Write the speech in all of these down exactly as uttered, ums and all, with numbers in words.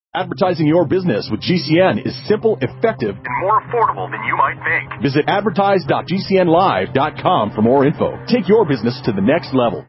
Advertising your business with G C N is simple, effective, and more affordable than you might think. Visit advertise dot g c n live dot com for more info. Take your business to the next level.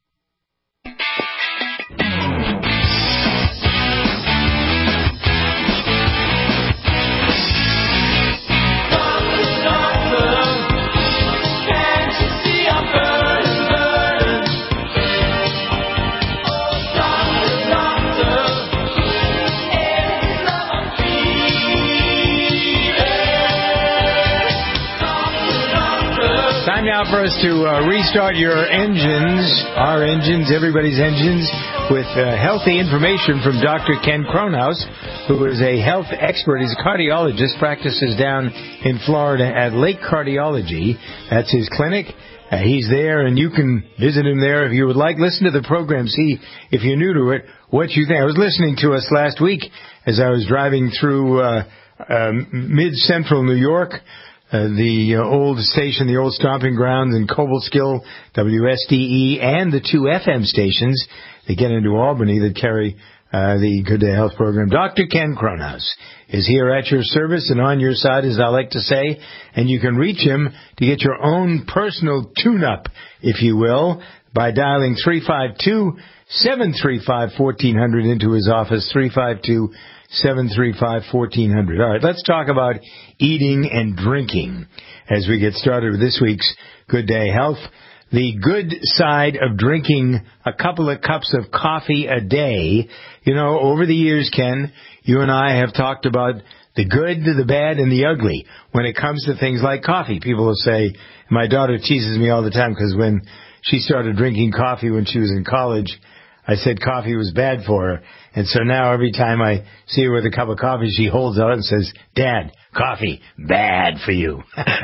Time now for us to uh, restart your engines, our engines, everybody's engines, with uh, healthy information from Doctor Ken Kronhaus, who is a health expert. He's a cardiologist, practices down in Florida at Lake Cardiology. That's his clinic. Uh, he's there, and you can visit him there if you would like. Listen to the program, see if you're new to it, what you think. I was listening to us last week as I was driving through uh, uh, mid-central New York. Uh, the uh, old station, the old stomping grounds in Cobleskill, W S D E, and the two F M stations that get into Albany that carry uh, the Good Day Health program. Doctor Ken Kronhaus is here at your service and on your side, as I like to say, and you can reach him to get your own personal tune-up, if you will, by dialing three five two, seven three five, one four zero zero into his office, three five two, seven three five, one four zero zero. All right, let's talk about eating and drinking as we get started with this week's Good Day Health. The good side of drinking a couple of cups of coffee a day. You know, over the years, Ken, you and I have talked about the good, the bad, and the ugly when it comes to things like coffee. People will say, my daughter teases me all the time because when she started drinking coffee when she was in college, I said coffee was bad for her. And so now every time I see her with a cup of coffee, she holds it out and says, Dad, coffee, bad for you.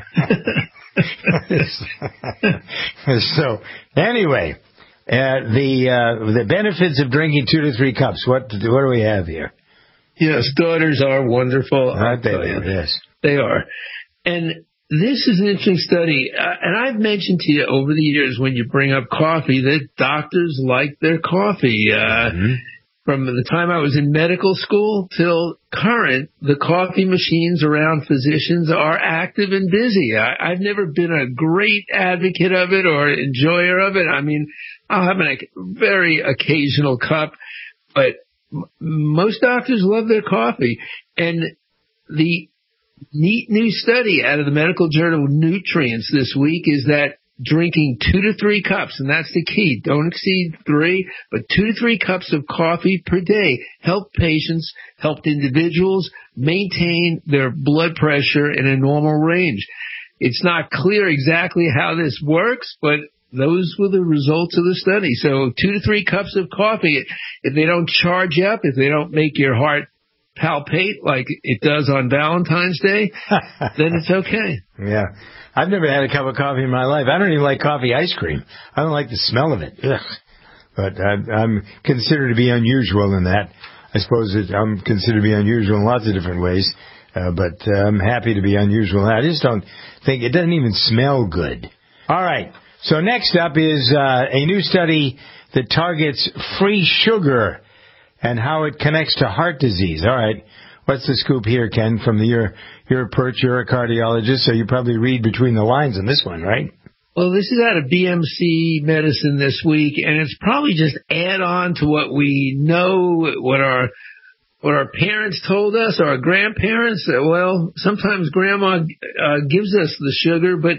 So anyway, uh, the uh, the benefits of drinking two to three cups. What, what do we have here? Yes, daughters are wonderful. Aren't they? Yes. They are. And this is an interesting study, uh, and I've mentioned to you over the years when you bring up coffee that doctors like their coffee. Uh, mm-hmm. From the time I was in medical school till current, the coffee machines around physicians are active and busy. I, I've never been a great advocate of it or enjoyer of it. I mean, I'll have a very occasional cup, but m- most doctors love their coffee. And the neat new study out of the medical journal Nutrients this week is that drinking two to three cups, and that's the key, don't exceed three, but two to three cups of coffee per day help patients, helped individuals maintain their blood pressure in a normal range. It's not clear exactly how this works, but those were the results of the study. So two to three cups of coffee, if they don't charge you up, if they don't make your heart palpate like it does on Valentine's Day, then it's okay. Yeah. I've never had a cup of coffee in my life. I don't even like coffee ice cream. I don't like the smell of it. Ugh. But I'm, I'm considered to be unusual in that. I suppose it, I'm considered to be unusual in lots of different ways. Uh, but uh, I'm happy to be unusual. I just don't think, it doesn't even smell good. All right. So next up is uh, a new study that targets free sugar and how it connects to heart disease. All right. What's the scoop here, Ken, from the, you're, you're a perch, you're a cardiologist, so you probably read between the lines on this one, right? Well, this is out of B M C Medicine this week, and it's probably just add on to what we know, what our what our parents told us, our grandparents. Well, sometimes grandma uh, gives us the sugar, but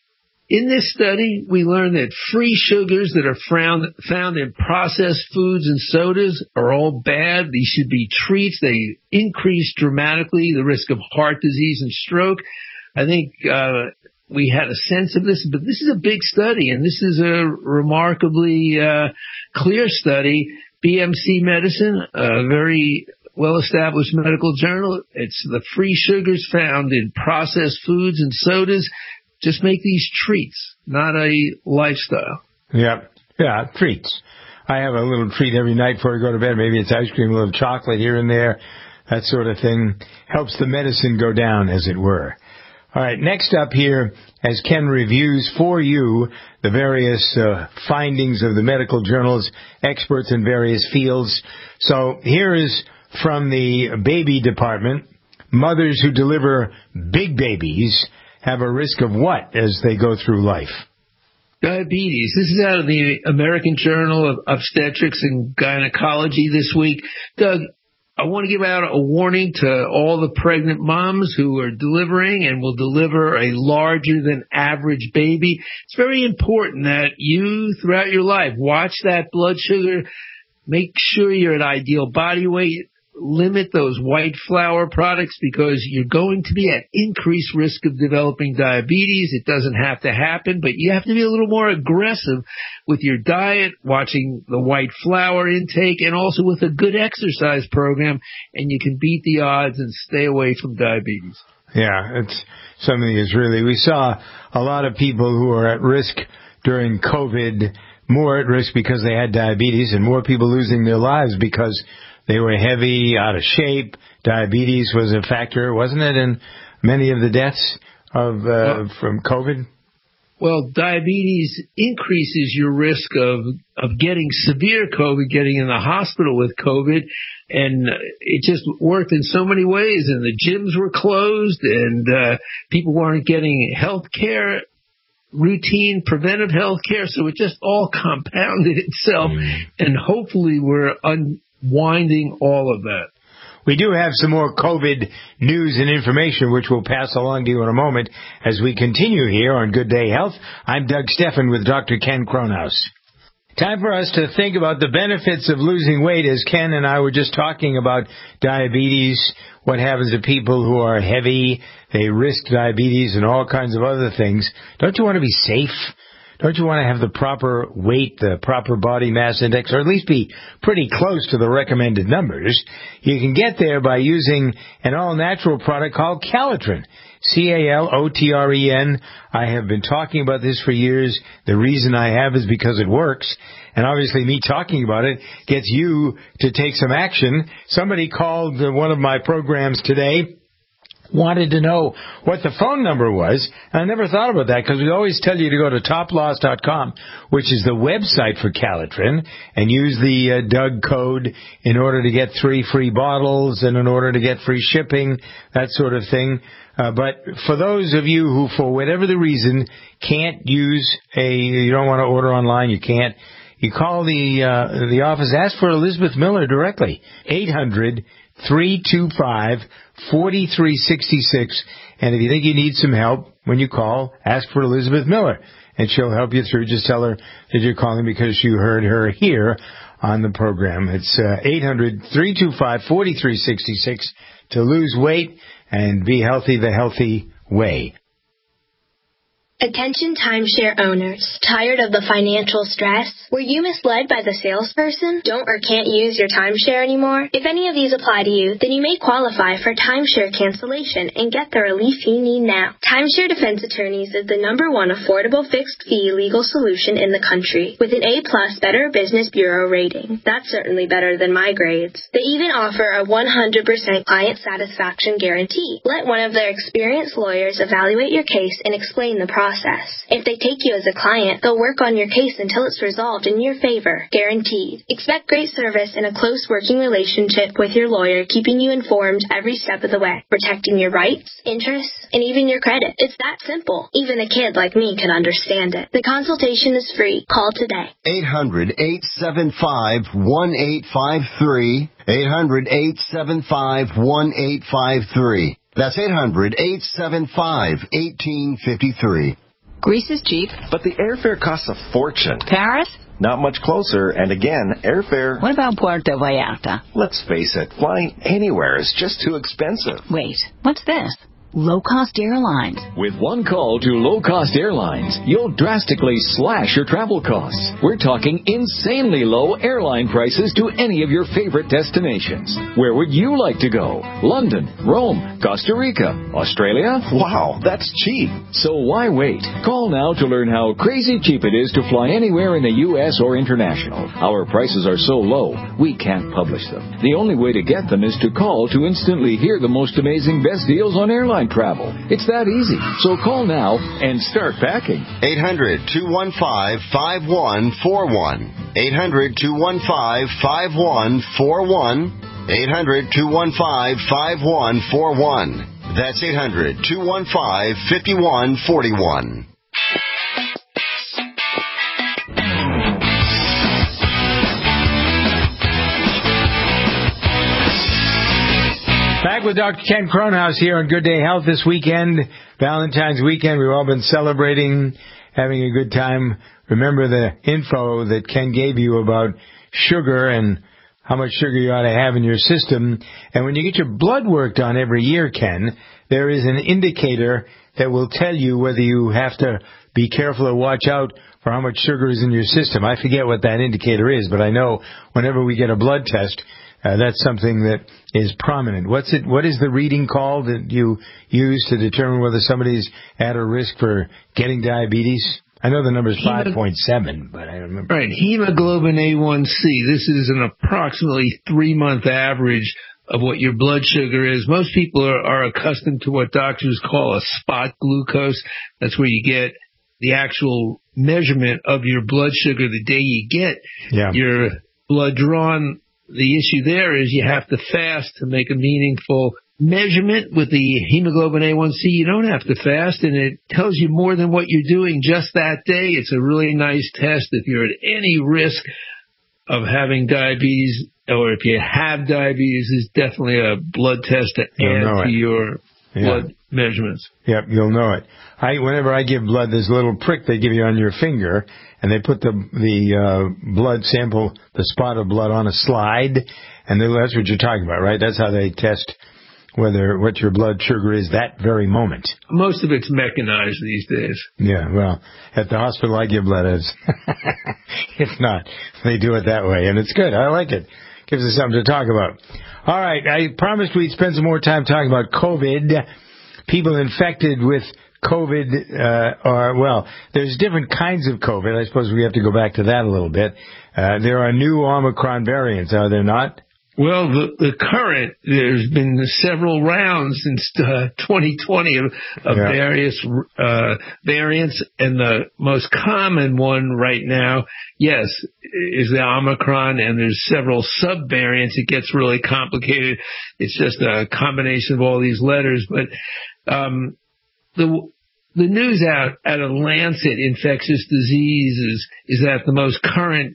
in this study, we learned that free sugars that are found, found in processed foods and sodas are all bad. These should be treats. They increase dramatically the risk of heart disease and stroke. I think uh, we had a sense of this, but this is a big study, and this is a remarkably uh, clear study. B M C Medicine, a very well-established medical journal. It's the free sugars found in processed foods and sodas. Just make these treats, not a lifestyle. Yeah, yeah, treats. I have a little treat every night before I go to bed. Maybe it's ice cream, a little chocolate here and there, that sort of thing. Helps the medicine go down, as it were. All right, next up here, as Ken reviews for you the various uh, findings of the medical journals, experts in various fields. So here is from the baby department. Mothers who deliver big babies have a risk of what as they go through life? Diabetes. This is out of the American Journal of Obstetrics and Gynecology this week. Doug, I want to give out a warning to all the pregnant moms who are delivering and will deliver a larger than average baby. It's very important that you, throughout your life, watch that blood sugar. Make sure you're at ideal body weight. Limit those white flour products because you're going to be at increased risk of developing diabetes. It doesn't have to happen, but you have to be a little more aggressive with your diet, watching the white flour intake, and also with a good exercise program, and you can beat the odds and stay away from diabetes. Yeah, it's something that's really, we saw a lot of people who are at risk during COVID, more at risk because they had diabetes, and more people losing their lives because they were heavy, out of shape. Diabetes was a factor, wasn't it, in many of the deaths of uh, well, from COVID? Well, diabetes increases your risk of of getting severe COVID, getting in the hospital with COVID, and it just worked in so many ways. And the gyms were closed, and uh, people weren't getting health care, routine preventive health care, so it just all compounded itself, mm. and hopefully we're un- winding all of that. We do have some more COVID news and information, which we'll pass along to you in a moment as we continue here on Good Day Health. I'm Doug Steffen with Doctor Ken Kronhaus. Time for us to think about the benefits of losing weight, as Ken and I were just talking about diabetes, what happens to people who are heavy, they risk diabetes and all kinds of other things. Don't you want to be safe? Don't you want to have the proper weight, the proper body mass index, or at least be pretty close to the recommended numbers? You can get there by using an all-natural product called Calitrin. C A L O T R E N. I have been talking about this for years. The reason I have is because it works. And obviously me talking about it gets you to take some action. Somebody called one of my programs today, wanted to know what the phone number was. And I never thought about that because we always tell you to go to top loss dot com, which is the website for Calitrin, and use the uh, Doug code in order to get three free bottles and in order to get free shipping, that sort of thing. Uh, but for those of you who, for whatever the reason, can't use a, you don't want to order online, you can't, you call the uh, the office, ask for Elizabeth Miller directly, eight hundred, three two five, four three six six. And if you think you need some help, when you call, ask for Elizabeth Miller, and she'll help you through. Just tell her that you're calling because you heard her here on the program. It's uh, eight hundred, three two five, four three six six to lose weight and be healthy the healthy way. Attention timeshare owners. Tired of the financial stress? Were you misled by the salesperson? Don't or can't use your timeshare anymore? If any of these apply to you, then you may qualify for timeshare cancellation and get the relief you need now. Timeshare Defense Attorneys is the number one affordable fixed-fee legal solution in the country with an A-plus Better Business Bureau rating. That's certainly better than my grades. They even offer a one hundred percent client satisfaction guarantee. Let one of their experienced lawyers evaluate your case and explain the process. Process. If they take you as a client, they'll work on your case until it's resolved in your favor. Guaranteed. Expect great service and a close working relationship with your lawyer, keeping you informed every step of the way, protecting your rights, interests, and even your credit. It's that simple. Even a kid like me can understand it. The consultation is free. Call today. eight hundred, eight seven five, one eight five three. eight hundred, eight seven five, one eight five three. That's eight hundred, eight seven five, one eight five three. Greece is cheap. But the airfare costs a fortune. Paris? Not much closer, and again, airfare... What about Puerto Vallarta? Let's face it, flying anywhere is just too expensive. Wait, what's this? Low-cost airlines. With one call to low-cost airlines, you'll drastically slash your travel costs. We're talking insanely low airline prices to any of your favorite destinations. Where would you like to go? London, Rome, Costa Rica, Australia? Wow, that's cheap. So why wait? Call now to learn how crazy cheap it is to fly anywhere in the U S or international. Our prices are so low, we can't publish them. The only way to get them is to call to instantly hear the most amazing best deals on airline travel. It's that easy. So call now and start packing. eight hundred, two one five, five one four one. eight hundred, two one five, five one four one. eight hundred, two one five, five one four one. That's eight hundred, two one five, five one four one. Back with Doctor Ken Kronhaus here on Good Day Health this weekend, Valentine's weekend. We've all been celebrating, having a good time. Remember the info that Ken gave you about sugar and how much sugar you ought to have in your system. And when you get your blood work done every year, Ken, there is an indicator that will tell you whether you have to be careful or watch out for how much sugar is in your system. I forget what that indicator is, but I know whenever we get a blood test, Uh, that's something that is prominent. What's it? What is the reading called that you use to determine whether somebody's at a risk for getting diabetes? I know the number is five point seven, but I don't remember. Right, hemoglobin A one C. This is an approximately three-month average of what your blood sugar is. Most people are, are accustomed to what doctors call a spot glucose. That's where you get the actual measurement of your blood sugar the day you get yeah. your blood drawn. The issue there is you have to fast to make a meaningful measurement. With the hemoglobin A one C, you don't have to fast, and it tells you more than what you're doing just that day. It's a really nice test. If you're at any risk of having diabetes, or if you have diabetes, it's definitely a blood test to add to your yeah. blood measurements. Yep, you'll know it. I, whenever I give blood, there's a little prick they give you on your finger, and they put the the uh, blood sample, the spot of blood, on a slide, and that's what you're talking about, right? That's how they test whether what your blood sugar is that very moment. Most of it's mechanized these days. Yeah, well, at the hospital I give blood, it's if not, they do it that way, and it's good. I like it. Gives us something to talk about. All right, I promised we'd spend some more time talking about COVID. People infected with COVID uh, are, well, there's different kinds of COVID. I suppose we have to go back to that a little bit. Uh, there are new Omicron variants, are there not? Well, the, the current, there's been several rounds since uh, twenty twenty of, of yeah. various uh, variants, and the most common one right now, yes, is the Omicron, and there's several sub-variants. It gets really complicated. It's just a combination of all these letters, but um, the the news out at a Lancet Infectious Diseases is that the most current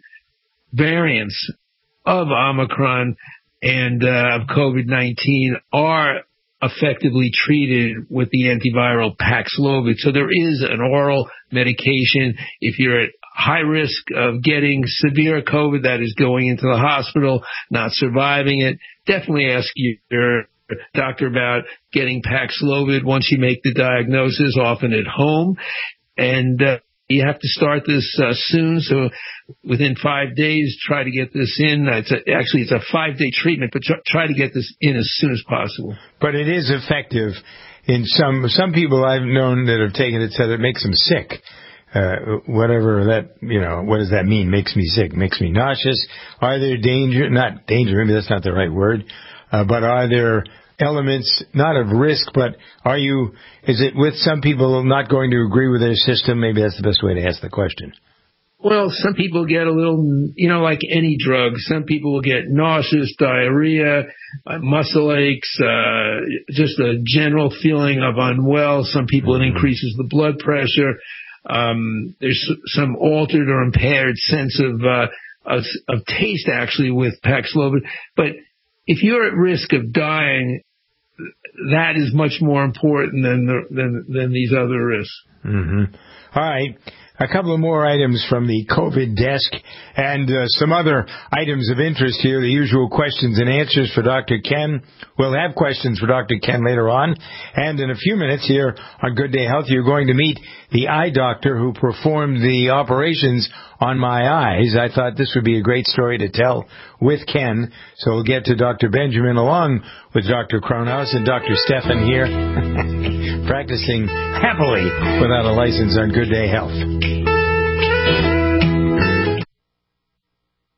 variants of Omicron and uh, of COVID nineteen are effectively treated with the antiviral Paxlovid. So there is an oral medication. If you're at high risk of getting severe COVID, that is going into the hospital, not surviving it, definitely ask your doctor about getting Paxlovid once you make the diagnosis, often at home. And uh, you have to start this uh, soon, so within five days, try to get this in. It's a, actually, it's a five-day treatment, but try, try to get this in as soon as possible. But it is effective in some some people I've known that have taken it said it makes them sick. Uh, whatever that, you know, what does that mean? Makes me sick, makes me nauseous. Are there danger, not danger, maybe that's not the right word, uh, but are there elements, not of risk, but are you, is it with some people not going to agree with their system? Maybe that's the best way to ask the question. Well, some people get a little, you know, like any drug. Some people will get nauseous, diarrhea, uh, muscle aches, uh, just a general feeling of unwell. Some people, it increases the blood pressure. Um, there's some altered or impaired sense of, uh, of, of taste, actually, with Paxlovid. But if you're at risk of dying, that is much more important than the, than, than these other risks. Mm-hmm. All right. A couple of more items from the COVID desk and uh, some other items of interest here, the usual questions and answers for Doctor Ken. We'll have questions for Doctor Ken later on. And in a few minutes here on Good Day Health, you're going to meet the eye doctor who performed the operations on my eyes. I thought this would be a great story to tell with Ken. So we'll get to Doctor Benjamin along with Doctor Kronhaus and Doctor Stefan here practicing happily without a license on Good Day Health.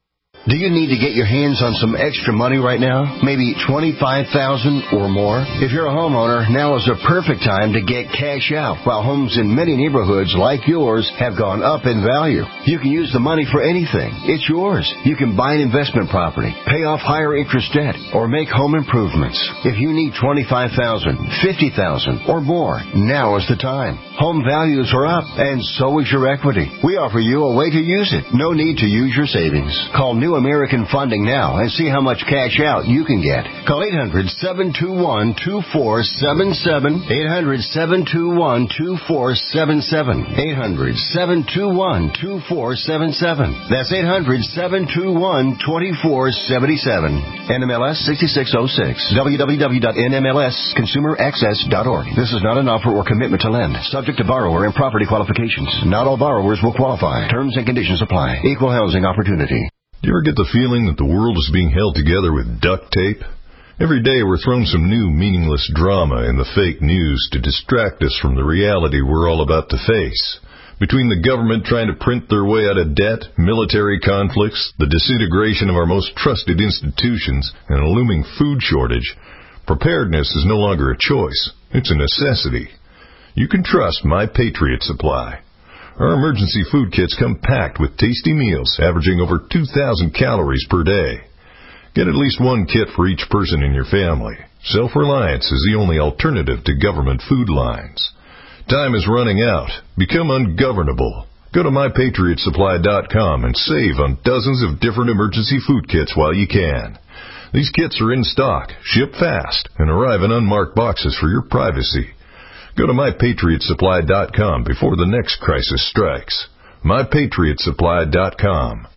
Do you need to get your hands on some extra money right now? Maybe twenty-five thousand dollars or more? If you're a homeowner, now is a perfect time to get cash out while homes in many neighborhoods like yours have gone up in value. You can use the money for anything. It's yours. You can buy an investment property, pay off higher interest debt, or make home improvements. If you need twenty-five thousand dollars, fifty thousand dollars or more, now is the time. Home values are up, and so is your equity. We offer you a way to use it. No need to use your savings. Call New American Funding now and see how much cash out you can get. Call eight hundred, seven two one, two four seven seven, eight hundred, seven two one, two four seven seven, eight hundred, seven two one, two four seven seven. That's eight hundred, seven two one, two four seven seven. N M L S sixty-six oh six. w w w dot n m l s consumer access dot org. This is not an offer or commitment to lend. Subject to borrower and property qualifications. Not all borrowers will qualify. Terms and conditions apply. Equal housing opportunity. Do you ever get the feeling that the world is being held together with duct tape? Every day we're thrown some new meaningless drama in the fake news to distract us from the reality we're all about to face. Between the government trying to print their way out of debt, military conflicts, the disintegration of our most trusted institutions, and a looming food shortage, preparedness is no longer a choice. It's a necessity. You can trust My Patriot Supply. Our emergency food kits come packed with tasty meals averaging over two thousand calories per day. Get at least one kit for each person in your family. Self-reliance is the only alternative to government food lines. Time is running out. Become ungovernable. Go to my patriot supply dot com and save on dozens of different emergency food kits while you can. These kits are in stock, ship fast, and arrive in unmarked boxes for your privacy. Go to my patriot supply dot com before the next crisis strikes. my patriot supply dot com.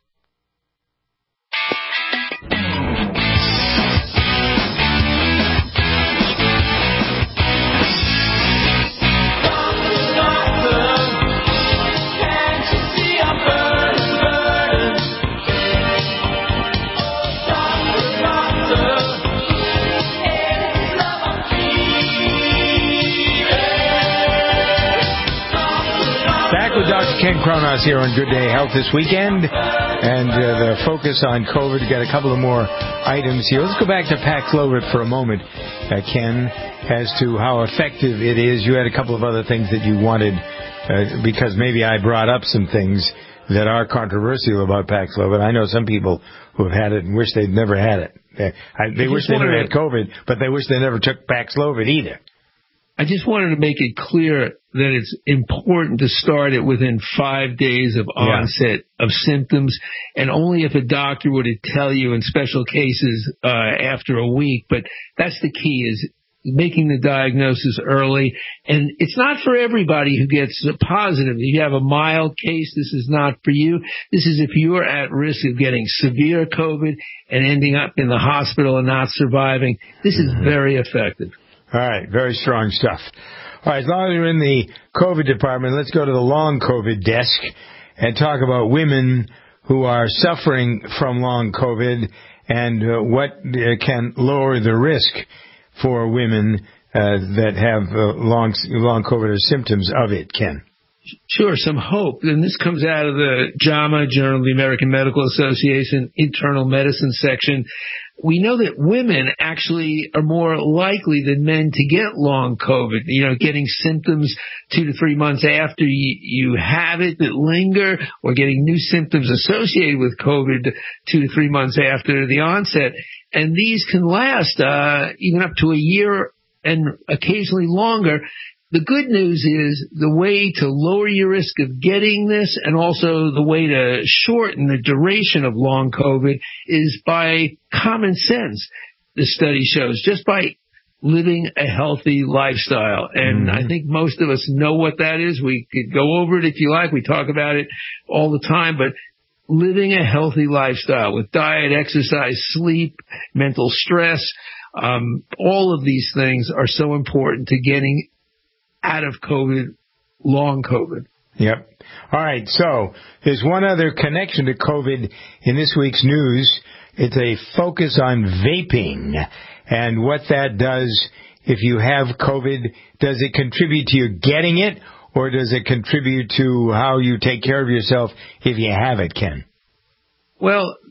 Doctor Ken Kronos here on Good Day Health this weekend, and uh, the focus on COVID. We've got a couple of more items here. Let's go back to Paxlovid for a moment, uh, Ken, as to how effective it is. You had a couple of other things that you wanted, uh, because maybe I brought up some things that are controversial about Paxlovid. I know some people who have had it and wish they'd never had it. They, I, they wish they never had COVID, but they wish they never took Paxlovid either. I just wanted to make it clear that it's important to start it within five days of onset yeah. of symptoms, and only if a doctor were to tell you in special cases uh, after a week. But that's the key, is making the diagnosis early. And it's not for everybody who gets positive. If you have a mild case, this is not for you. This is if you're at risk of getting severe COVID and ending up in the hospital and not surviving. This is mm-hmm. very effective. All right, very strong stuff. All right, as long as we're in the COVID department, let's go to the long COVID desk and talk about women who are suffering from long COVID and uh, what uh, can lower the risk for women uh, that have uh, long long COVID or symptoms of it, Ken. Sure, some hope. And this comes out of the JAMA, Journal of the American Medical Association, internal medicine section. We know that women actually are more likely than men to get long COVID, you know, getting symptoms two to three months after you, you have it that linger, or getting new symptoms associated with COVID two to three months after the onset. And these can last uh, even up to a year and occasionally longer. The good news is the way to lower your risk of getting this, and also the way to shorten the duration of long COVID, is by common sense, the study shows, just by living a healthy lifestyle. And mm-hmm. I think most of us know what that is. We could go over it if you like. We talk about it all the time, but living a healthy lifestyle with diet, exercise, sleep, mental stress, um, all of these things are so important to getting out of COVID, long COVID. Yep. All right. So there's one other connection to COVID in this week's news. It's a focus on vaping and what that does if you have COVID. Does it contribute to you getting it, or does it contribute to how you take care of yourself if you have it, Ken? Well,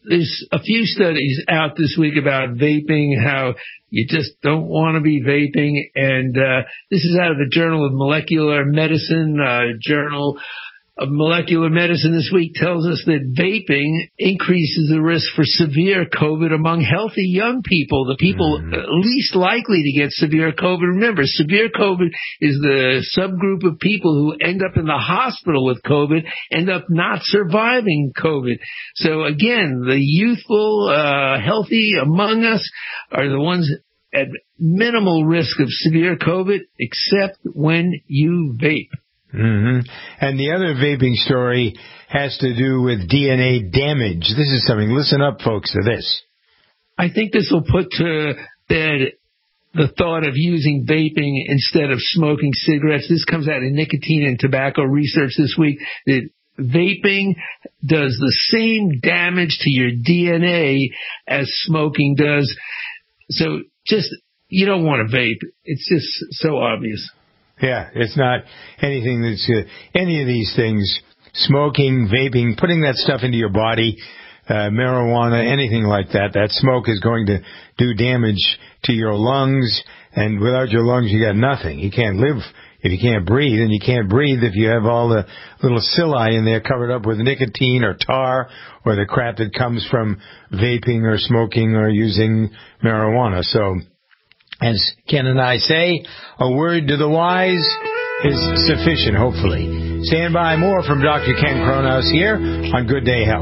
there's a few studies out this week about vaping, how you just don't want to be vaping. And uh, this is out of the Journal of Molecular Medicine, uh, Journal of Molecular Medicine this week tells us that vaping increases the risk for severe COVID among healthy young people, the people mm. least likely to get severe COVID. Remember, severe COVID is the subgroup of people who end up in the hospital with COVID, end up not surviving COVID. So again, the youthful, uh, healthy among us are the ones at minimal risk of severe COVID, except when you vape. Mm-hmm. And the other vaping story has to do with D N A damage. This is something. Listen up, folks, to this. I think this will put to bed the thought of using vaping instead of smoking cigarettes. This comes out of Nicotine and Tobacco Research this week, that vaping does the same damage to your D N A as smoking does. So just, you don't want to vape. It's just so obvious. Yeah, it's not anything that's, uh, any of these things, smoking, vaping, putting that stuff into your body, uh, marijuana, anything like that, that smoke is going to do damage to your lungs, and without your lungs you got nothing. You can't live if you can't breathe, and you can't breathe if you have all the little villi in there covered up with nicotine or tar or the crap that comes from vaping or smoking or using marijuana. So, as Ken and I say, a word to the wise is sufficient, hopefully. Stand by, more from Doctor Ken Cronhaus here on Good Day Health.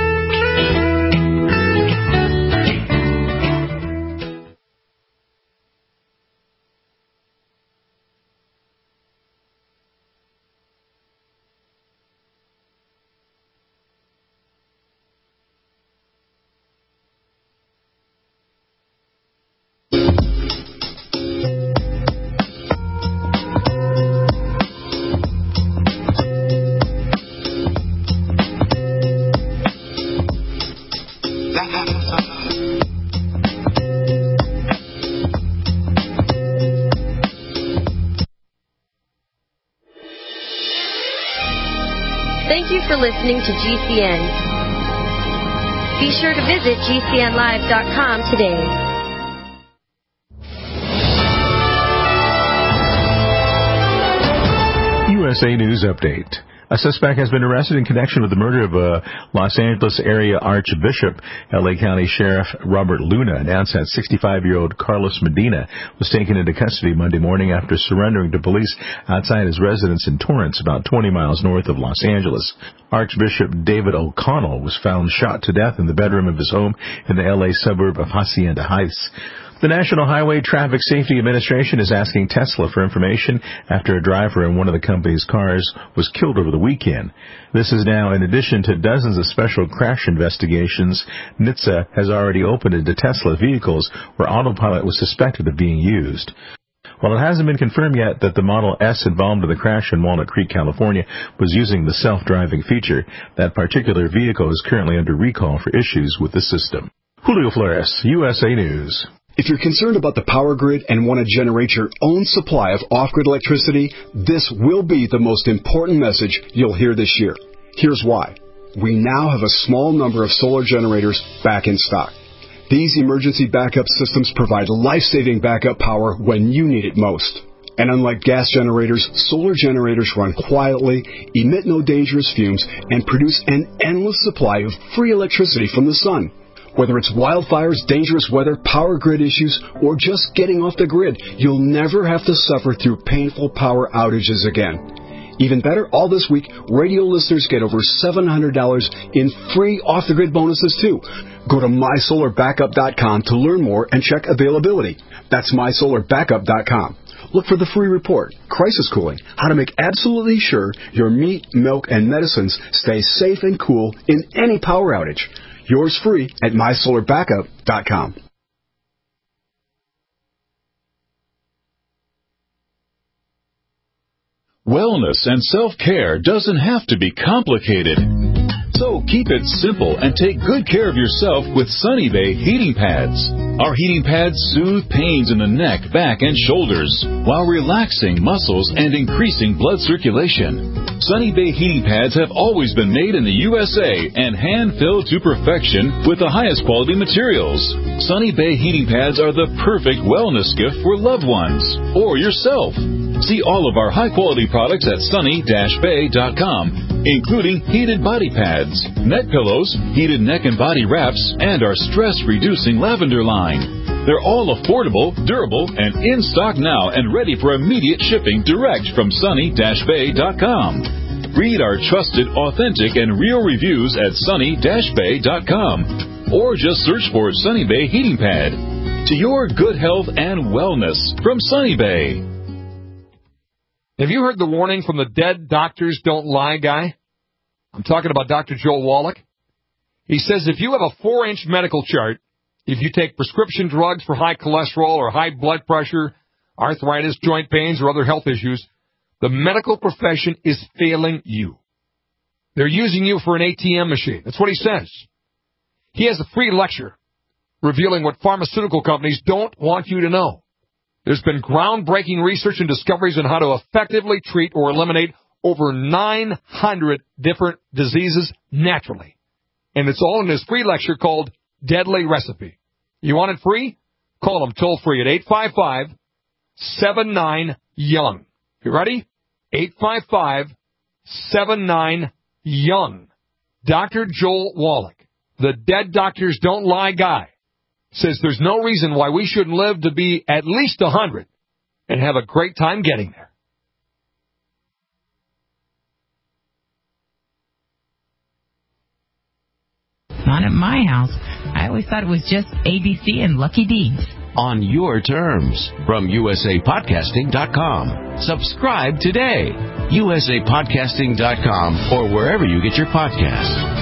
Thank you for listening to G C N. Be sure to visit G C N live dot com today. U S A News Update. A suspect has been arrested in connection with the murder of a Los Angeles area Archbishop. L A County Sheriff Robert Luna announced that sixty-five-year-old Carlos Medina was taken into custody Monday morning after surrendering to police outside his residence in Torrance, about twenty miles north of Los Angeles. Archbishop David O'Connell was found shot to death in the bedroom of his home in the L A suburb of Hacienda Heights. The National Highway Traffic Safety Administration is asking Tesla for information after a driver in one of the company's cars was killed over the weekend. This is now in addition to dozens of special crash investigations N H T S A has already opened into Tesla vehicles where autopilot was suspected of being used. While it hasn't been confirmed yet that the Model S involved in the crash in Walnut Creek, California, was using the self-driving feature, that particular vehicle is currently under recall for issues with the system. Julio Flores, U S A News. If you're concerned about the power grid and want to generate your own supply of off-grid electricity, this will be the most important message you'll hear this year. Here's why. We now have a small number of solar generators back in stock. These emergency backup systems provide life-saving backup power when you need it most. And unlike gas generators, solar generators run quietly, emit no dangerous fumes, and produce an endless supply of free electricity from the sun. Whether it's wildfires, dangerous weather, power grid issues, or just getting off the grid, you'll never have to suffer through painful power outages again. Even better, all this week, radio listeners get over seven hundred dollars in free off-the-grid bonuses, too. Go to my solar backup dot com to learn more and check availability. That's my solar backup dot com. Look for the free report, Crisis Cooling, how to make absolutely sure your meat, milk, and medicines stay safe and cool in any power outage. Yours free at my solar backup dot com. Wellness and self-care doesn't have to be complicated. So keep it simple and take good care of yourself with Sunny Bay heating pads. Our heating pads soothe pains in the neck, back, and shoulders while relaxing muscles and increasing blood circulation. Sunny Bay heating pads have always been made in the U S A and hand-filled to perfection with the highest quality materials. Sunny Bay heating pads are the perfect wellness gift for loved ones or yourself. See all of our high-quality products at sunny dash bay dot com, including heated body pads, neck pillows, heated neck and body wraps, and our stress-reducing lavender line. They're all affordable, durable, and in stock now and ready for immediate shipping direct from sunny dash bay dot com. Read our trusted, authentic, and real reviews at sunny dash bay dot com or just search for Sunny Bay Heating Pad. To your good health and wellness from Sunny Bay. Have you heard the warning from the Dead Doctors Don't Lie guy? I'm talking about Doctor Joel Wallach. He says if you have a four-inch medical chart, if you take prescription drugs for high cholesterol or high blood pressure, arthritis, joint pains, or other health issues, the medical profession is failing you. They're using you for an A T M machine. That's what he says. He has a free lecture revealing what pharmaceutical companies don't want you to know. There's been groundbreaking research and discoveries on how to effectively treat or eliminate over nine hundred different diseases naturally. And it's all in this free lecture called Deadly Recipe. You want it free? Call them toll free at eight five five, seven nine, young. You ready? eight five five, seven nine, young. Doctor Joel Wallach, the Dead Doctors Don't Lie guy, says there's no reason why we shouldn't live to be at least one hundred and have a great time getting there. Not at my house. I always thought it was just A B C and Lucky D's. On your terms from U S A podcasting dot com. Subscribe today. U S A podcasting dot com or wherever you get your podcasts.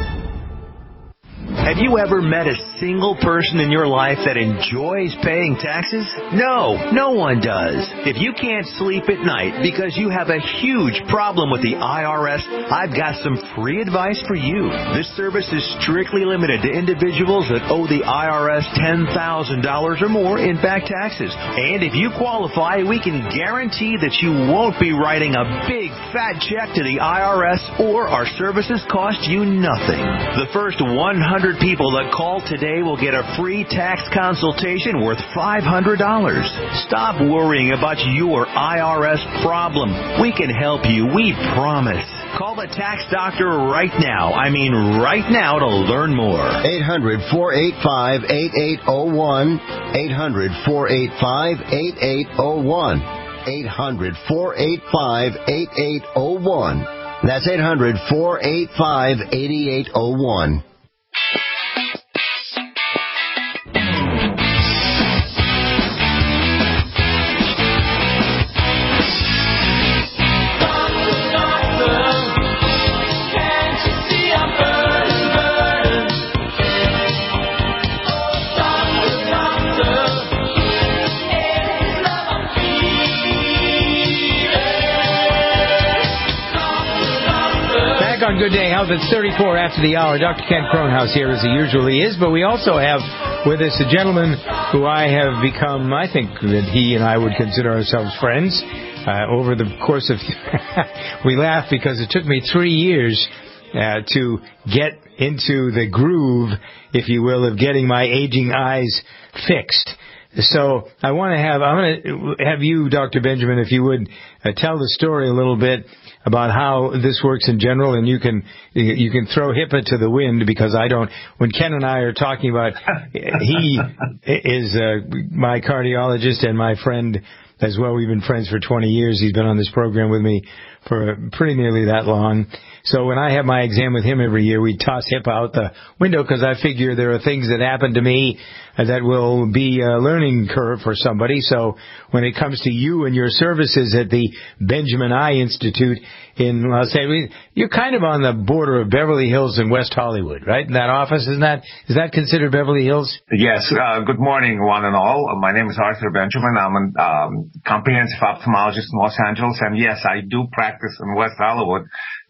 Have you ever met a single person in your life that enjoys paying taxes? No, no one does. If you can't sleep at night because you have a huge problem with the I R S, I've got some free advice for you. This service is strictly limited to individuals that owe the I R S ten thousand dollars or more in back taxes. And if you qualify, we can guarantee that you won't be writing a big fat check to the I R S or our services cost you nothing. The first one hundred people that call today will get a free tax consultation worth five hundred dollars. Stop worrying about your I R S problem. We can help you, we promise. Call the tax doctor right now. I mean right now to learn more. eight hundred, four eight five, eight eight zero one. eight hundred, four eight five, eight eight zero one. eight hundred, four eight five, eight eight zero one. That's eight hundred, four eight five, eight eight zero one. On Good Day Health, it's thirty-four after the hour. Doctor Ken Kronhaus here, as he usually is, but we also have with us a gentleman who I have become, I think that he and I would consider ourselves friends uh, over the course of, we laugh because it took me three years uh, to get into the groove, if you will, of getting my aging eyes fixed. So I want to have, I'm going to have you, Doctor Benjamin, if you would, uh, tell the story a little bit about how this works in general, and you can you can throw HIPAA to the wind because I don't. When Ken and I are talking about, he is uh, my cardiologist and my friend as well. We've been friends for twenty years. He's been on this program with me for pretty nearly that long. So when I have my exam with him every year, we toss HIPAA out the window because I figure there are things that happen to me that will be a learning curve for somebody. So when it comes to you and your services at the Benjamin Eye Institute in Los Angeles, you're kind of on the border of Beverly Hills and West Hollywood, right? In that office, isn't that, is that considered Beverly Hills? Yes. Uh, good morning, one and all. My name is Arthur Benjamin. I'm a um, comprehensive ophthalmologist in Los Angeles, and yes, I do practice in West Hollywood.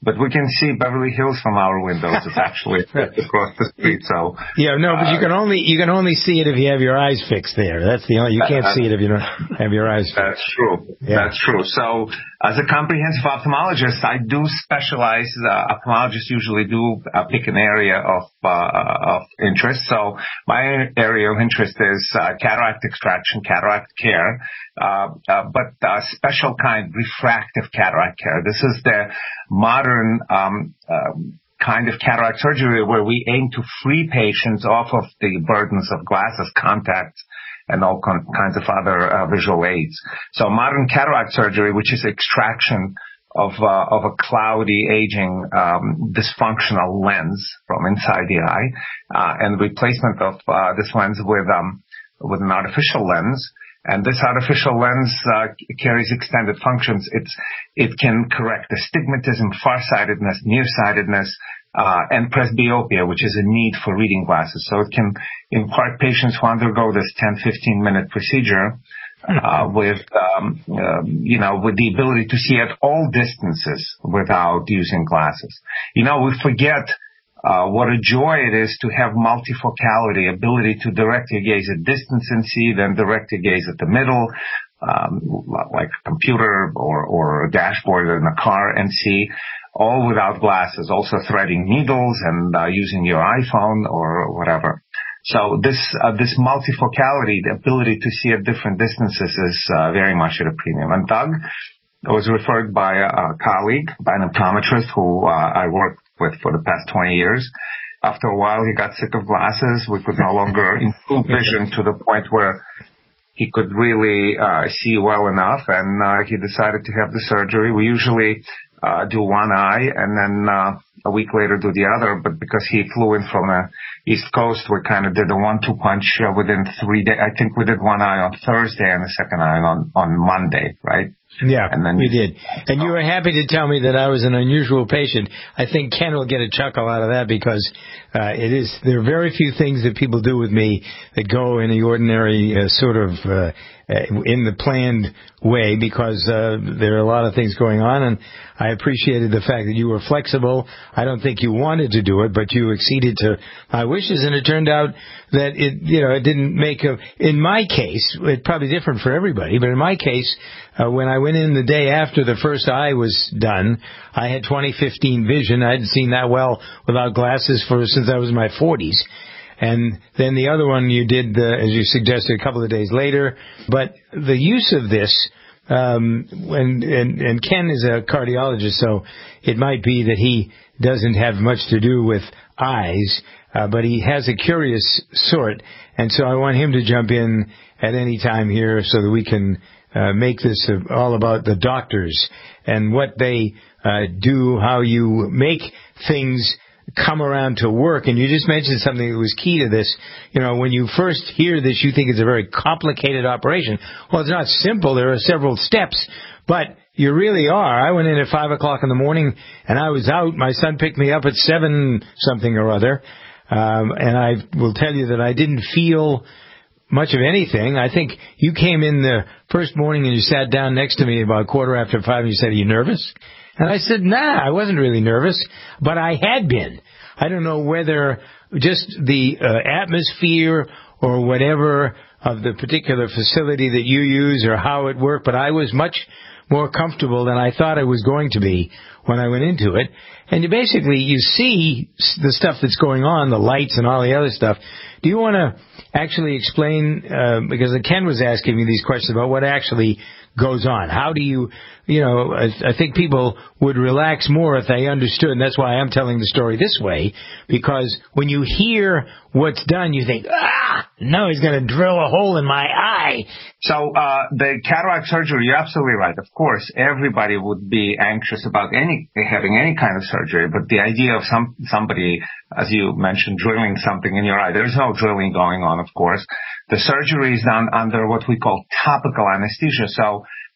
but we can see Beverly Hills from our windows. It's actually across the street. So yeah, no, but uh, you can only you can only see it if you have your eyes fixed there. That's the only you can't uh, see it if you don't have your eyes fixed. That's true. Yeah. That's true. So as a comprehensive ophthalmologist, I do specialize. Uh, ophthalmologists usually do uh, pick an area of uh, of interest. So my area of interest is uh, cataract extraction, cataract care, uh, uh, but uh, special kind refractive cataract care. This is the modern um, uh, kind of cataract surgery where we aim to free patients off of the burdens of glasses, contacts, and all con- kinds of other uh, visual aids. So modern cataract surgery, which is extraction of uh, of a cloudy, aging, um, dysfunctional lens from inside the eye, uh, and replacement of uh, this lens with um, with an artificial lens. And this artificial lens uh, carries extended functions. It's it can correct astigmatism, farsightedness, nearsightedness, uh, and presbyopia, which is a need for reading glasses. So it can impart patients who undergo this ten, fifteen minute procedure uh, with, um, uh, you know, with the ability to see at all distances without using glasses. You know, we forget Uh, what a joy it is to have multifocality, ability to direct your gaze at distance and see, then direct your gaze at the middle, um, like a computer or, or a dashboard in a car and see, all without glasses, also threading needles and uh, using your iPhone or whatever. So this uh, this multifocality, the ability to see at different distances is uh, very much at a premium. And Doug was referred by a, a colleague, by an optometrist who uh, I worked with for the past twenty years. After a while, he got sick of glasses. We could no longer improve vision to the point where he could really uh, see well enough, and uh, he decided to have the surgery. We usually uh, do one eye and then uh, a week later do the other, but because he flew in from the East Coast, we kind of did a one two punch uh, within three days. I think we did one eye on Thursday and the second eye on, on Monday, right? Yeah, and then, we did. And you were happy to tell me that I was an unusual patient. I think Ken will get a chuckle out of that because uh, it is there are very few things that people do with me that go in the ordinary uh, sort of uh, in the planned way because uh, there are a lot of things going on, and I appreciated the fact that you were flexible. I don't think you wanted to do it, but you acceded to my wishes, and it turned out that it, you know, it didn't make a. In my case, it's probably different for everybody, but in my case, uh, when I went in the day after the first eye was done, I had twenty fifteen vision. I hadn't seen that well without glasses for since I was in my forties. And then the other one you did, uh, as you suggested, a couple of days later. But the use of this, um, when, and, and Ken is a cardiologist, so it might be that he doesn't have much to do with eyes, uh, but he has a curious sort. And so I want him to jump in at any time here so that we can uh, make this all about the doctors and what they uh, do, how you make things come around to work. And you just mentioned something that was key to this. You know, when you first hear this, you think it's a very complicated operation. Well, it's not simple. There are several steps, but you really are. I went in at five o'clock in the morning and I was out. My son picked me up at seven something or other. Um, and I will tell you that I didn't feel much of anything. I think you came in the first morning and you sat down next to me about a quarter after five and you said, "Are you nervous?" And I said, nah, I wasn't really nervous, but I had been. I don't know whether just the uh, atmosphere or whatever of the particular facility that you use or how it worked, but I was much more comfortable than I thought I was going to be when I went into it. And you basically, you see the stuff that's going on, the lights and all the other stuff. Do you want to actually explain, uh, because Ken was asking me these questions about what actually goes on. How do you, you know, I, I think people would relax more if they understood, and that's why I'm telling the story this way, because when you hear what's done, you think, ah, no, he's going to drill a hole in my eye. So uh, the cataract surgery, you're absolutely right. Of course, everybody would be anxious about any having any kind of surgery, but the idea of some somebody, as you mentioned, drilling something in your eye, there's no drilling going on, of course. The surgery is done under what we call topical anesthesia, so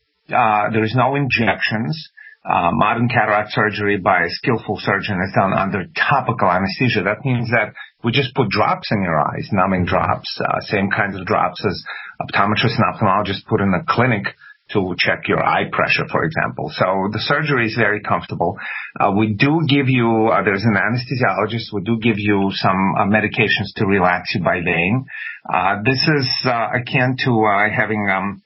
uh, there is no injections. Uh, modern cataract surgery by a skillful surgeon is done under topical anesthesia. That means that we just put drops in your eyes, numbing drops, uh, same kinds of drops as optometrists and ophthalmologists put in the clinic to check your eye pressure, for example. So the surgery is very comfortable. Uh, we do give you, uh, there's an anesthesiologist, we do give you some uh, medications to relax you by vein. Uh, this is uh, akin to uh, having um,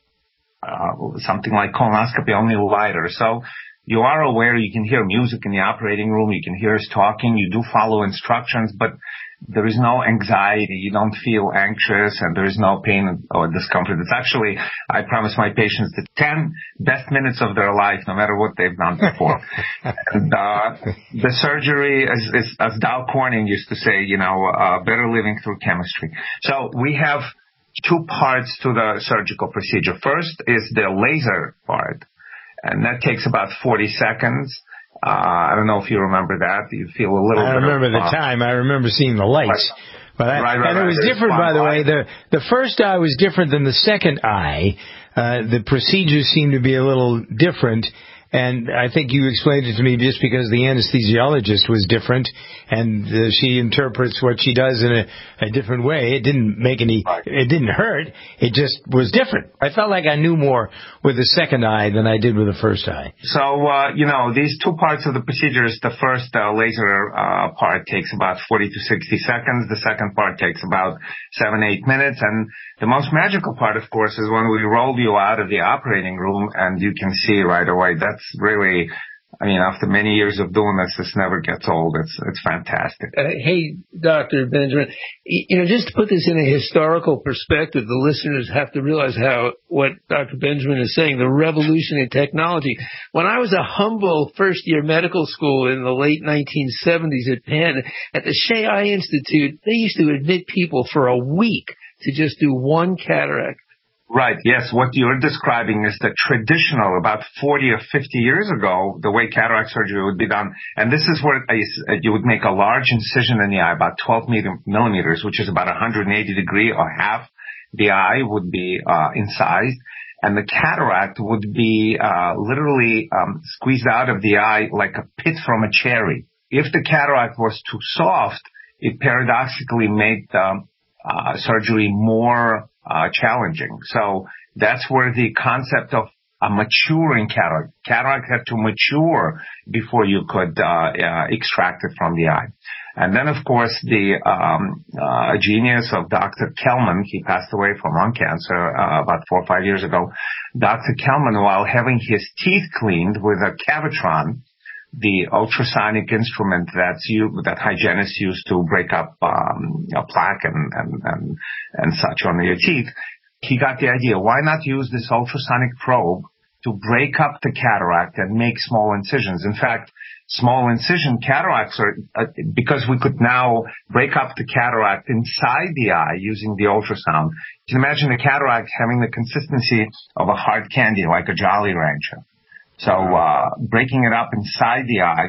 uh, something like colonoscopy, only lighter. So you are aware, you can hear music in the operating room, you can hear us talking, you do follow instructions, but there is no anxiety, you don't feel anxious, and there is no pain or discomfort. It's actually, I promise my patients, the ten best minutes of their life, no matter what they've done before. and uh, the surgery, is, is, as Dow Corning used to say, you know, uh, better living through chemistry. So we have two parts to the surgical procedure. First is the laser part, and that takes about forty seconds. Uh, I don't know if you remember that. You feel a little I bit remember of, the uh, time. I remember seeing the lights. Right. But I, right, right, and it was right. different, by the way. The the first eye was different than the second eye. Uh, the procedures seemed to be a little different. And I think you explained it to me just because the anesthesiologist was different, and uh, she interprets what she does in a, a different way. It didn't make any, it didn't hurt. It just was different. I felt like I knew more with the second eye than I did with the first eye. So, uh, you know, these two parts of the procedures, the first uh, laser uh, part takes about forty to sixty seconds. The second part takes about seven, eight minutes. And the most magical part, of course, is when we roll you out of the operating room and you can see right away. That's really, I mean, after many years of doing this, this never gets old. It's it's fantastic. Uh, hey, Doctor Benjamin, you know, just to put this in a historical perspective, the listeners have to realize how what Doctor Benjamin is saying, the revolution in technology. When I was a humble first-year medical school in the late nineteen seventies at Penn, at the Shea Eye Institute, they used to admit people for a week to just do one cataract. Right, yes. What you're describing is the traditional, about forty or fifty years ago, the way cataract surgery would be done. And this is where you would make a large incision in the eye, about twelve millimeters, which is about one hundred eighty degree, or half the eye would be uh, incised. And the cataract would be uh, literally um, squeezed out of the eye like a pit from a cherry. If the cataract was too soft, it paradoxically made um, uh, surgery more Uh, challenging. So that's where the concept of a maturing cataract, cataract had to mature before you could uh, uh, extract it from the eye. And then, of course, the um, uh, genius of Doctor Kelman, he passed away from lung cancer uh, about four or five years ago. Doctor Kelman, while having his teeth cleaned with a Cavitron, the ultrasonic instrument that's you, that hygienists use to break up um, a plaque and, and, and, and such on your teeth, he got the idea, why not use this ultrasonic probe to break up the cataract and make small incisions? In fact, small incision cataracts are, uh, because we could now break up the cataract inside the eye using the ultrasound. You can imagine a cataract having the consistency of a hard candy, like a Jolly Rancher. So uh, breaking it up inside the eye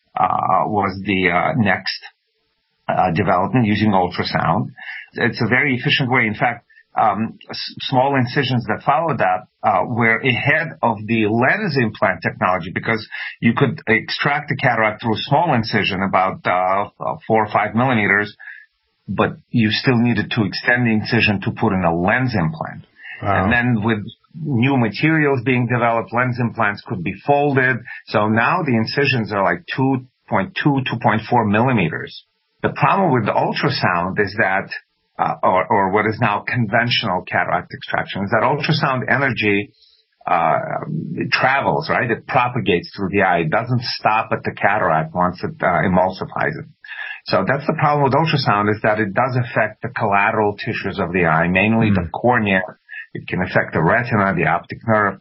uh, was the uh, next uh, development using ultrasound. It's a very efficient way. In fact, um, s- small incisions that followed that uh, were ahead of the lens implant technology, because you could extract the cataract through a small incision, about uh, four or five millimeters, but you still needed to extend the incision to put in a lens implant. Wow. And then with new materials being developed, lens implants could be folded. So now the incisions are like two point two, two point four millimeters. The problem with the ultrasound is that, uh, or, or what is now conventional cataract extraction, is that ultrasound energy uh, it travels, right? It propagates through the eye. It doesn't stop at the cataract once it uh, emulsifies it. So that's the problem with ultrasound, is that it does affect the collateral tissues of the eye, mainly mm. the cornea. It can affect the retina, the optic nerve.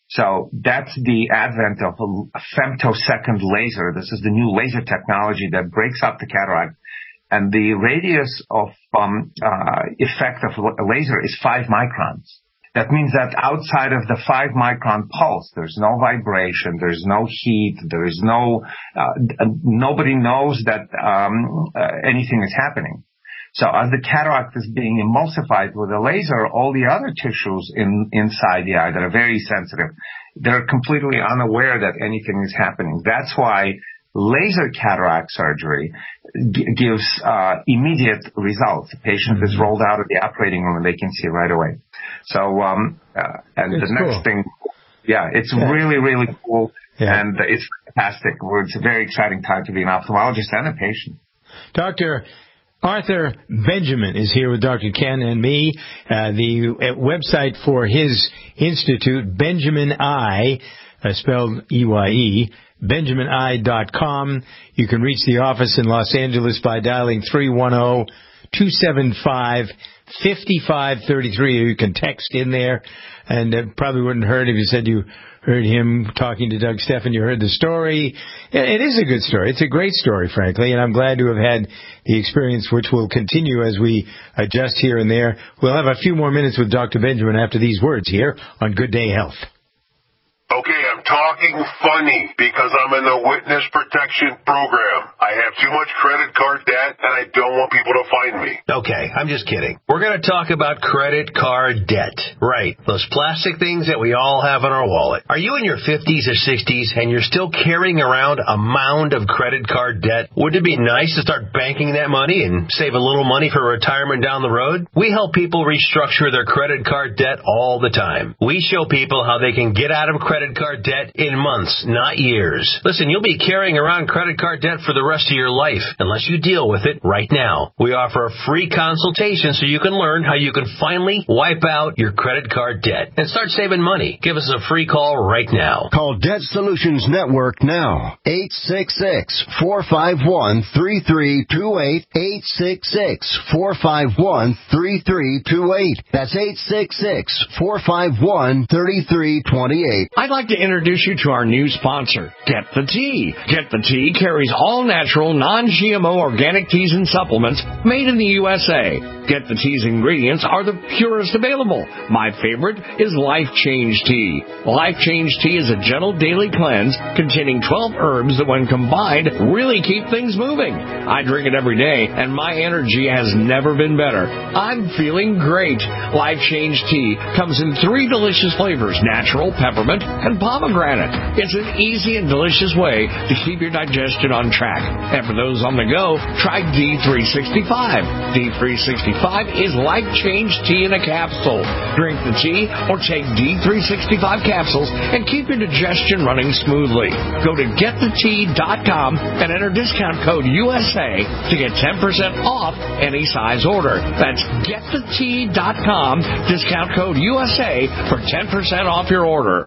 So that's the advent of a femtosecond laser. This is the new laser technology that breaks up the cataract. And the radius of um, uh, effect of a laser is five microns. That means that outside of the five micron pulse, there's no vibration, there's no heat, there's no, uh, nobody knows that um, uh, anything is happening. So as the cataract is being emulsified with a laser, all the other tissues in, inside the eye that are very sensitive, they're completely unaware that anything is happening. That's why laser cataract surgery g- gives uh, immediate results. The patient is rolled out of the operating room and they can see right away. So, um, uh, and That's the next cool. thing, Yeah, it's yeah. really, really cool, yeah. and it's fantastic. It's a very exciting time to be an ophthalmologist and a patient. Doctor Arthur Benjamin is here with Doctor Ken and me. Uh, the uh, website for his institute, Benjamin Eye, uh, spelled E Y E, benjamin eye dot com. You can reach the office in Los Angeles by dialing three one zero, two seven five, five five three three. You can text in there, and it probably wouldn't hurt if you said you heard him talking to Doug Steffen. You heard the story. It is a good story. It's a great story, frankly, and I'm glad to have had the experience, which will continue as we adjust here and there. We'll have a few more minutes with Doctor Benjamin after these words here on Good Day Health. Okay, I'm talking funny because I'm in the witness protection program. I have too much credit card debt, and I don't want people to find me. Okay, I'm just kidding. We're going to talk about credit card debt. Right, those plastic things that we all have in our wallet. Are you in your fifties or sixties and you're still carrying around a mound of credit card debt? Wouldn't it be nice to start banking that money and save a little money for retirement down the road? We help people restructure their credit card debt all the time. We show people how they can get out of credit card debt in months, not years. Listen, you'll be carrying around credit card debt for the rest of your life unless you deal with it right now. We offer a free consultation so you can learn how you can finally wipe out your credit card debt and start saving money. Give us a free call right now. Call Debt Solutions Network now. eight six six, four five one, three three two eight. eight six six, four five one, three three two eight. That's eight six six, four five one, three three two eight. I'd like to introduce you to our new sponsor, Get the Tea. Get the Tea carries all natural, non-G M O organic teas and supplements made in the U S A. Get the Tea's ingredients are the purest available. My favorite is Life Change Tea. Life Change Tea is a gentle daily cleanse containing twelve herbs that when combined really keep things moving. I drink it every day and my energy has never been better. I'm feeling great. Life Change Tea comes in three delicious flavors, natural, peppermint, and pomegranate. It's an easy and delicious way to keep your digestion on track. And for those on the go, try D three sixty-five. D three sixty-five is Life Change Tea in a capsule. Drink the tea or take D three sixty-five capsules and keep your digestion running smoothly. Go to get the tea dot com and enter discount code U S A to get ten percent off any size order. That's get the tea dot com, discount code U S A for ten percent off your order.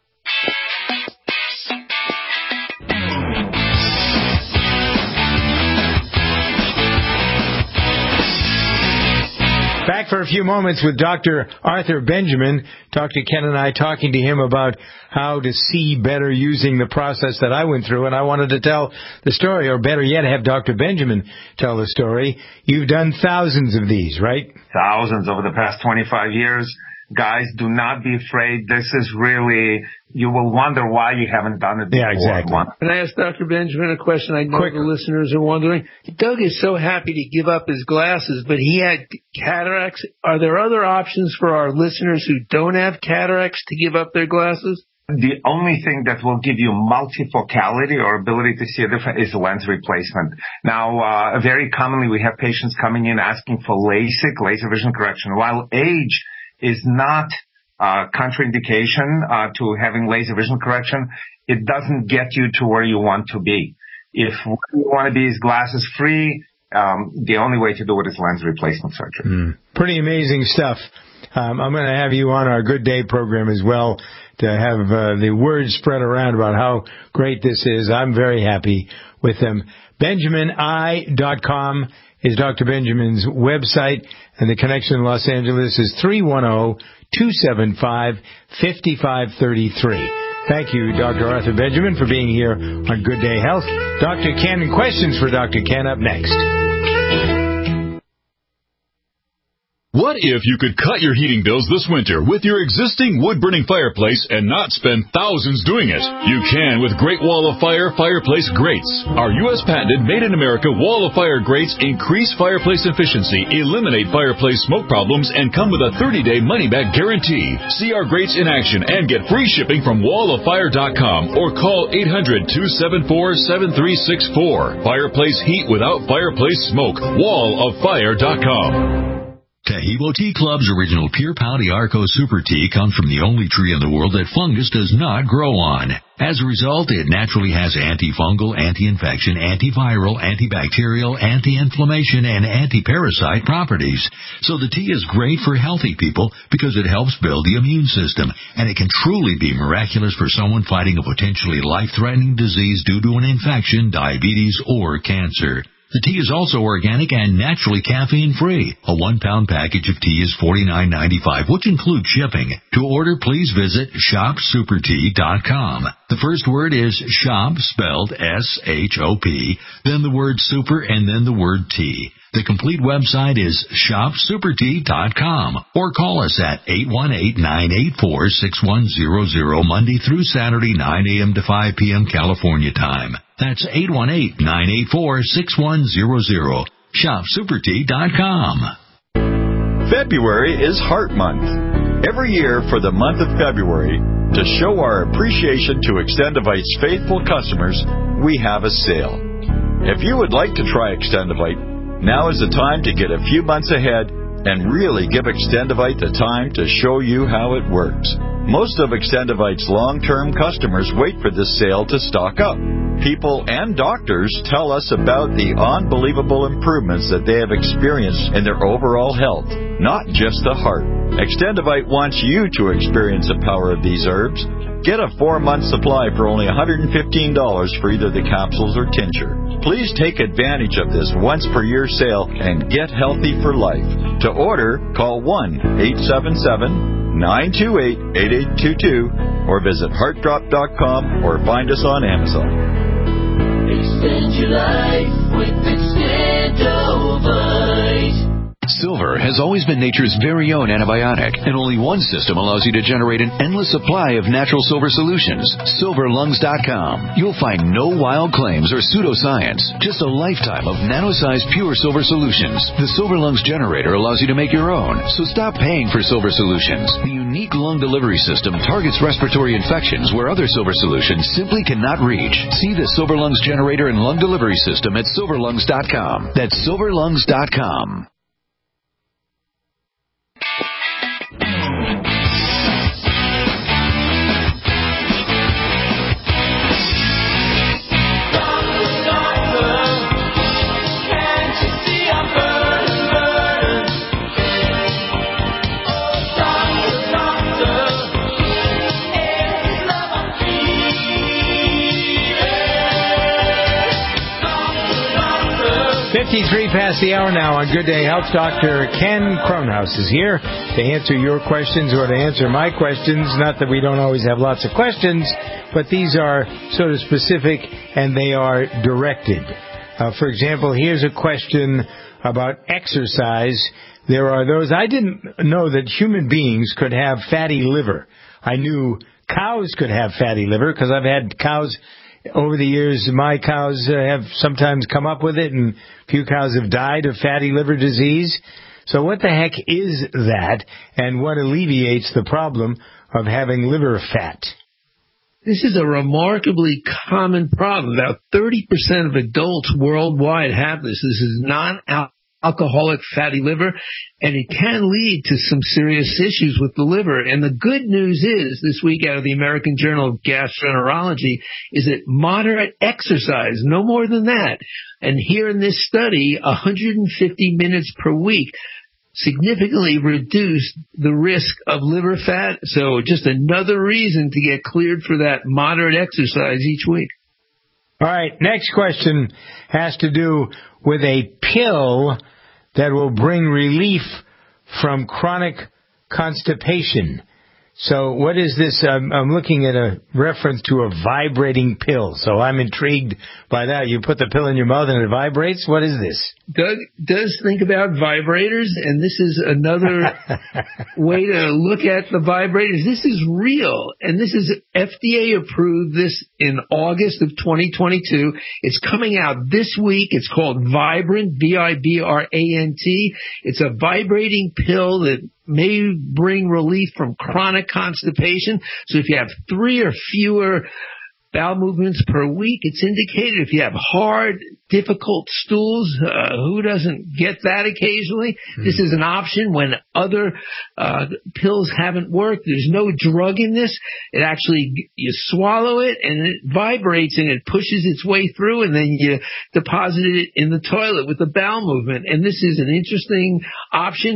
Back for a few moments with Doctor Arthur Benjamin. Doctor Ken and I talking to him about how to see better using the process that I went through, and I wanted to tell the story, or better yet, have Doctor Benjamin tell the story. You've done thousands of these, right? Thousands over the past twenty-five years. Guys, do not be afraid. This is really, you will wonder why you haven't done it before. Yeah, exactly. Can I ask Doctor Benjamin a question? I know Quick. the listeners are wondering. Doug is so happy to give up his glasses, but he had cataracts. Are there other options for our listeners who don't have cataracts to give up their glasses? The only thing that will give you multifocality or ability to see a different is lens replacement. Now, uh, very commonly we have patients coming in asking for LASIK, laser vision correction. While age is not uh, contraindication uh, to having laser vision correction, it doesn't get you to where you want to be. If you want to be glasses free, um, the only way to do it is lens replacement surgery. Mm. Pretty amazing stuff. Um, I'm going to have you on our Good Day program as well to have uh, the word spread around about how great this is. I'm very happy with them. benjamin eye dot com is Doctor Benjamin's website, and the connection in Los Angeles is three one zero, two seven five, five five three three. Thank you, Doctor Arthur Benjamin, for being here on Good Day Health. Doctor Ken, questions for Doctor Ken up next. What if you could cut your heating bills this winter with your existing wood-burning fireplace and not spend thousands doing it? You can with Great Wall of Fire fireplace grates. Our U S patented made-in-America Wall of Fire grates increase fireplace efficiency, eliminate fireplace smoke problems, and come with a thirty-day money-back guarantee. See our grates in action and get free shipping from wall of fire dot com or call eight hundred, two seven four, seven three six four. Fireplace heat without fireplace smoke. wall of fire dot com. Tahibo Tea Club's original Pure Pau Arco Super Tea comes from the only tree in the world that fungus does not grow on. As a result, it naturally has antifungal, anti-infection, antiviral, antibacterial, anti-inflammation, and anti-parasite properties. So the tea is great for healthy people because it helps build the immune system, and it can truly be miraculous for someone fighting a potentially life-threatening disease due to an infection, diabetes, or cancer. The tea is also organic and naturally caffeine-free. A one-pound package of tea is forty-nine ninety-five, which includes shipping. To order, please visit shop super tea dot com. The first word is shop, spelled S H O P, then the word super, and then the word tea. The complete website is shop super tea dot com, or call us at eight one eight, nine eight four, six one zero zero Monday through Saturday, nine a.m. to five p.m. California time. That's eight one eight, nine eight four, six one zero zero. shop super tea dot com. February is Heart Month. Every year for the month of February, to show our appreciation to Extendivite's faithful customers, we have a sale. If you would like to try Extendivite, now is the time to get a few months ahead and really give Extendivite the time to show you how it works. Most of Extendivite's long-term customers wait for this sale to stock up. People and doctors tell us about the unbelievable improvements that they have experienced in their overall health, not just the heart. Extendivite wants you to experience the power of these herbs. Get a four-month supply for only one hundred fifteen dollars for either the capsules or tincture. Please take advantage of this once-per-year sale and get healthy for life. To order, call one eight seven seven, nine two eight, eight eight two two or visit heart drop dot com or find us on Amazon. Extend your life with Extendovite. Silver has always been nature's very own antibiotic, and only one system allows you to generate an endless supply of natural silver solutions. silver lungs dot com. You'll find no wild claims or pseudoscience, just a lifetime of nano-sized pure silver solutions. The Silver Lungs generator allows you to make your own, so stop paying for silver solutions. The unique lung delivery system targets respiratory infections where other silver solutions simply cannot reach. See the Silver Lungs generator and lung delivery system at silver lungs dot com. That's silver lungs dot com. fifty-three past the hour now on Good Day Health. Doctor Ken Kronhaus is here to answer your questions or to answer my questions. Not that we don't always have lots of questions, but these are sort of specific and they are directed. Uh, for example, here's a question about exercise. There are those, I didn't know that human beings could have fatty liver. I knew cows could have fatty liver because I've had cows over the years. My cows uh, have sometimes come up with it, and a few cows have died of fatty liver disease. So what the heck is that, and what alleviates the problem of having liver fat? This is a remarkably common problem. About thirty percent of adults worldwide have this. This is non-alcoholic fatty liver, and it can lead to some serious issues with the liver. And the good news is, this week out of the American Journal of Gastroenterology, is that moderate exercise, no more than that, and here in this study, one hundred fifty minutes per week, significantly reduced the risk of liver fat. So just another reason to get cleared for that moderate exercise each week. All right, next question has to do with a pill that will bring relief from chronic constipation. So what is this? I'm, I'm looking at a reference to a vibrating pill. So I'm intrigued by that. You put the pill in your mouth and it vibrates? What is this? Doug does think about vibrators, and this is another way to look at the vibrators. This is real, and this is F D A approved this in August of twenty twenty-two. It's coming out this week. It's called Vibrant, V I B R A N T. It's a vibrating pill that may bring relief from chronic constipation. So if you have three or fewer bowel movements per week. It's indicated if you have hard, difficult stools. Uh, who doesn't get that occasionally? Mm. This is an option when other uh, pills haven't worked. There's no drug in this. It actually, you swallow it and it vibrates and it pushes its way through, and then you deposit it in the toilet with the bowel movement. And this is an interesting option.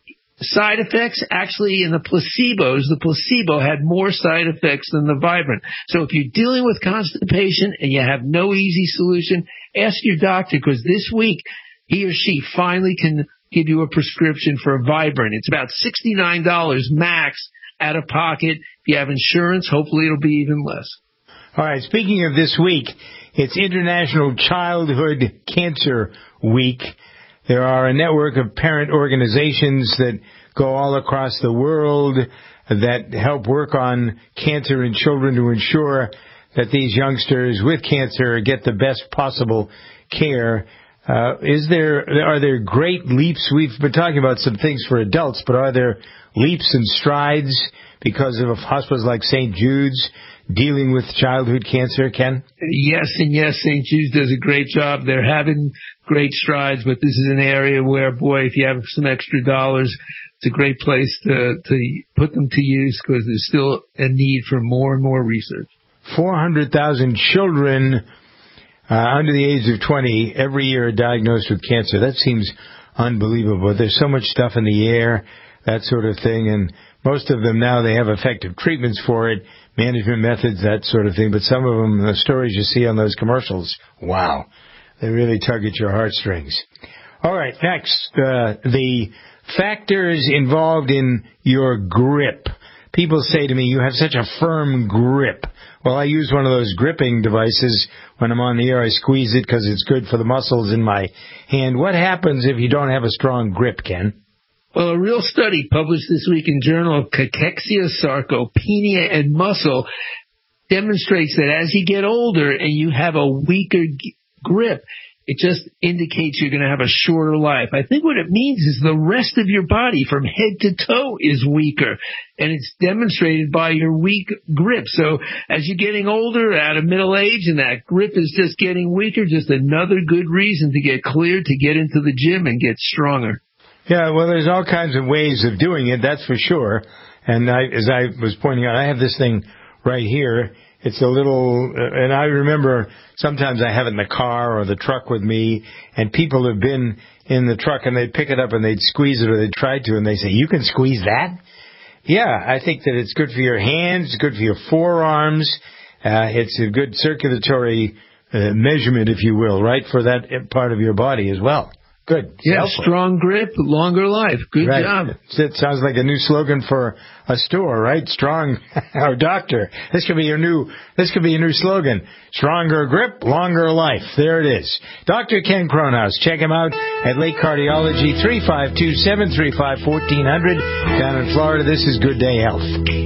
Side effects, actually, in the placebos, the placebo had more side effects than the Vibrant. So if you're dealing with constipation and you have no easy solution, ask your doctor, because this week he or she finally can give you a prescription for a Vibrant. It's about sixty-nine dollars max out of pocket. If you have insurance, hopefully it'll be even less. All right, speaking of this week, it's International Childhood Cancer Week. There are a network of parent organizations that go all across the world that help work on cancer in children to ensure that these youngsters with cancer get the best possible care. Uh, is there, are there great leaps? We've been talking about some things for adults, but are there leaps and strides because of hospitals like Saint Jude's dealing with childhood cancer, Ken? Yes, and yes, Saint Jude's does a great job. They're having great strides, but this is an area where, boy, if you have some extra dollars, it's a great place to, to put them to use, because there's still a need for more and more research. four hundred thousand children uh, under the age of twenty every year are diagnosed with cancer. That seems unbelievable. There's so much stuff in the air, that sort of thing, and most of them now, they have effective treatments for it, management methods, that sort of thing. But some of them, the stories you see on those commercials, wow, they really tug at your heartstrings. All right, next, uh, the factors involved in your grip. People say to me, you have such a firm grip. Well, I use one of those gripping devices when I'm on the air. I squeeze it because it's good for the muscles in my hand. What happens if you don't have a strong grip, Ken? Well, a real study published this week in Journal of Cachexia, Sarcopenia, and Muscle demonstrates that as you get older and you have a weaker g- grip, it just indicates you're going to have a shorter life. I think what it means is the rest of your body from head to toe is weaker, and it's demonstrated by your weak grip. So as you're getting older, out of middle age, and that grip is just getting weaker, just another good reason to get cleared, to get into the gym and get stronger. Yeah, well, there's all kinds of ways of doing it, that's for sure. And I, as I was pointing out, I have this thing right here. It's a little, uh, and I remember sometimes I have it in the car or the truck with me, and people have been in the truck and they'd pick it up and they'd squeeze it, or they'd try to, and they say, you can squeeze that? Yeah, I think that it's good for your hands, it's good for your forearms, uh, it's a good circulatory uh, measurement, if you will, right, for that part of your body as well. Good. Yeah, strong grip, longer life. Good right. job. It sounds like a new slogan for a store, right? Strong, or doctor. This could be your new. This could be your new slogan. Stronger grip, longer life. There it is. Doctor Ken Kronhaus. Check him out at Lake Cardiology, three five two, seven three five, one four zero zero down in Florida. This is Good Day Health.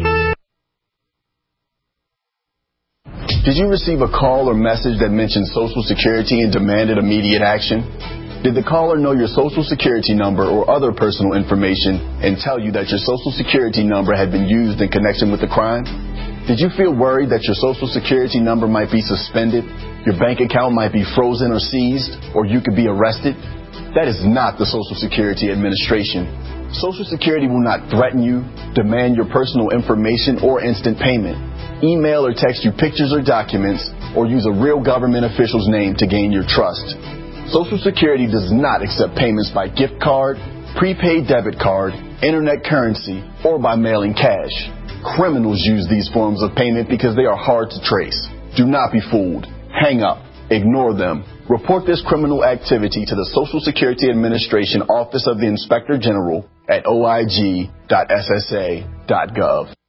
Did you receive a call or message that mentioned Social Security and demanded immediate action? Did the caller know your Social Security number or other personal information and tell you that your Social Security number had been used in connection with the crime? Did you feel worried that your Social Security number might be suspended, your bank account might be frozen or seized, or you could be arrested? That is not the Social Security Administration. Social Security will not threaten you, demand your personal information, or instant payment, email or text you pictures or documents, or use a real government official's name to gain your trust. Social Security does not accept payments by gift card, prepaid debit card, internet currency, or by mailing cash. Criminals use these forms of payment because they are hard to trace. Do not be fooled. Hang up. Ignore them. Report this criminal activity to the Social Security Administration Office of the Inspector General at o i g dot s s a dot gov.